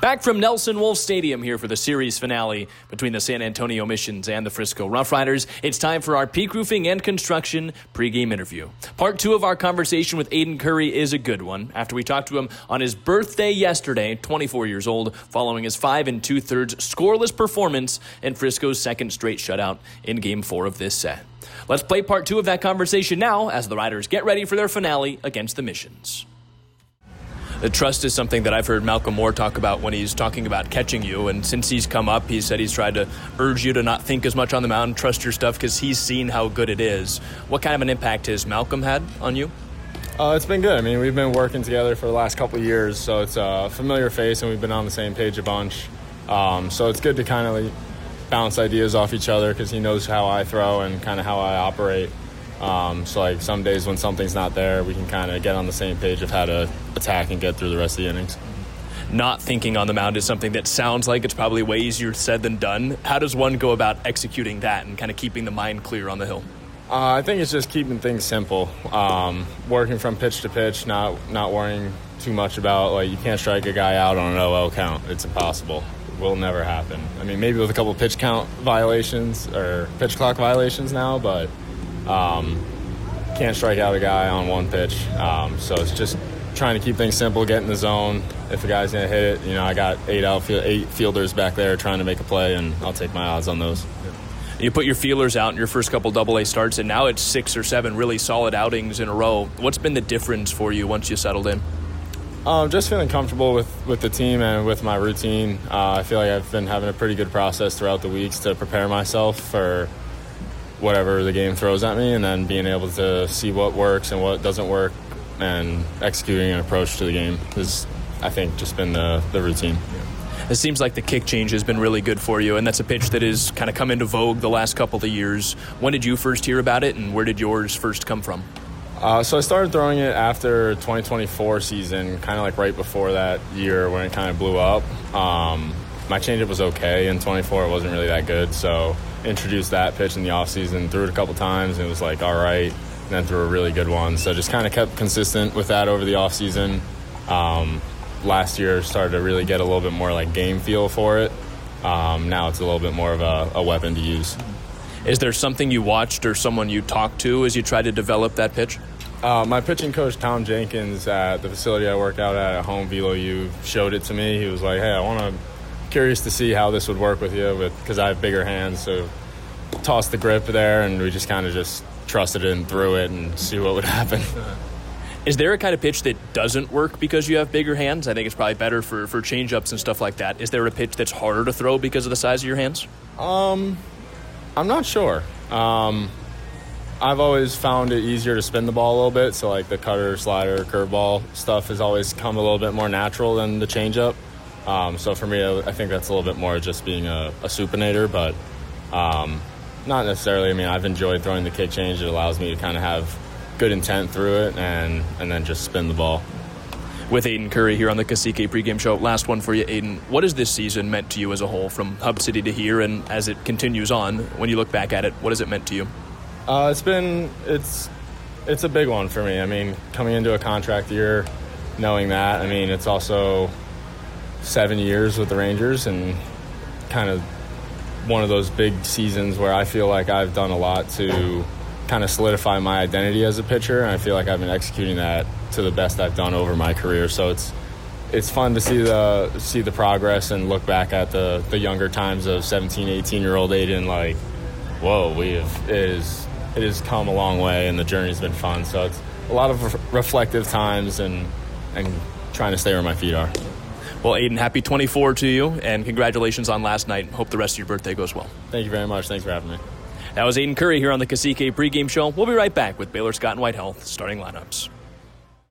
Back from Nelson Wolff Stadium here for the series finale between the San Antonio Missions and the Frisco Roughriders. It's time for our Peak Roofing and Construction pregame interview. Part 2 of our conversation with Aiden Curry is a good one. After we talked to him on his birthday yesterday, 24 years old, following his 5 2/3 scoreless performance in Frisco's second straight shutout in Game 4 of this set. Let's play part 2 of that conversation now as the Riders get ready for their finale against the Missions. The trust is something that I've heard Malcolm Moore talk about when he's talking about catching you, and since he's come up, he said he's tried to urge you to not think as much on the mound, trust your stuff, because he's seen how good it is. What kind of an impact has Malcolm had on you? It's been good. I mean, we've been working together for the last couple of years, so it's a familiar face, and we've been on the same page a bunch. So it's good to kind of bounce ideas off each other because he knows how I throw and kind of how I operate. So some days when something's not there, we can kind of get on the same page of how to attack and get through the rest of the innings. Not thinking on the mound is something that sounds like it's probably way easier said than done. How does one go about executing that and kind of keeping the mind clear on the hill? I think it's just keeping things simple. Working from pitch to pitch, not worrying too much about, you can't strike a guy out on an OL count. It's impossible. It will never happen. I mean, maybe with a couple pitch count violations or pitch clock violations now, but can't strike out a guy on one pitch. So it's just trying to keep things simple, get in the zone. If a guy's going to hit it, I got 8 fielders back there trying to make a play, and I'll take my odds on those. You put your feelers out in your first couple AA starts, and now it's 6 or 7 really solid outings in a row. What's been the difference for you once you settled in? Just feeling comfortable with the team and with my routine. I feel like I've been having a pretty good process throughout the weeks to prepare myself for whatever the game throws at me, and then being able to see what works and what doesn't work and executing an approach to the game has, I think, just been the routine. It seems like the kick change has been really good for you, and that's a pitch that has kind of come into vogue the last couple of years. When did you first hear about it, and where did yours first come from? So I started throwing it after 2024 season, kind of right before that year when it kind of blew up. My changeup was okay. In 24, it wasn't really that good, so introduced that pitch in the offseason, threw it a couple times, and it was all right, and then threw a really good one. So just kind of kept consistent with that over the offseason. Last year started to really get a little bit more game feel for it. Now it's a little bit more of a weapon to use. Is there something you watched or someone you talked to as you tried to develop that pitch? My pitching coach, Tom Jenkins, at the facility I work out at home, Velo U, showed it to me. He was like, hey, curious to see how this would work with you because I have bigger hands. So tossed the grip there, and we just kind of just trusted it and threw it and see what would happen. Is there a kind of pitch that doesn't work because you have bigger hands? I think it's probably better for change-ups and stuff like that. Is there a pitch that's harder to throw because of the size of your hands? I'm not sure. I've always found it easier to spin the ball a little bit, so the cutter, slider, curveball stuff has always come a little bit more natural than the changeup. So for me, I think that's a little bit more just being a supinator, but not necessarily. I mean, I've enjoyed throwing the kick change. It allows me to kind of have good intent through it and then just spin the ball. With Aiden Curry here on the Cacique pregame show. Last one for you, Aiden. What has this season meant to you as a whole, from Hub City to here, and as it continues on, when you look back at it, what has it meant to you? It's a big one for me. I mean, coming into a contract year, knowing that, I mean, it's also 7 years with the Rangers and kind of one of those big seasons where I feel like I've done a lot to kind of solidify my identity as a pitcher, and I feel like I've been executing that to the best I've done over my career. So it's fun to see the progress and look back at the younger times of 17, 18-year-old Aiden, whoa, it has come a long way, and the journey's been fun. So it's a lot of reflective times and trying to stay where my feet are. Well, Aiden, happy 24 to you, and congratulations on last night. Hope the rest of your birthday goes well. Thank you very much. Thanks for having me. That was Aiden Curry here on the Cacique pregame show. We'll be right back with Baylor Scott and White Health starting lineups.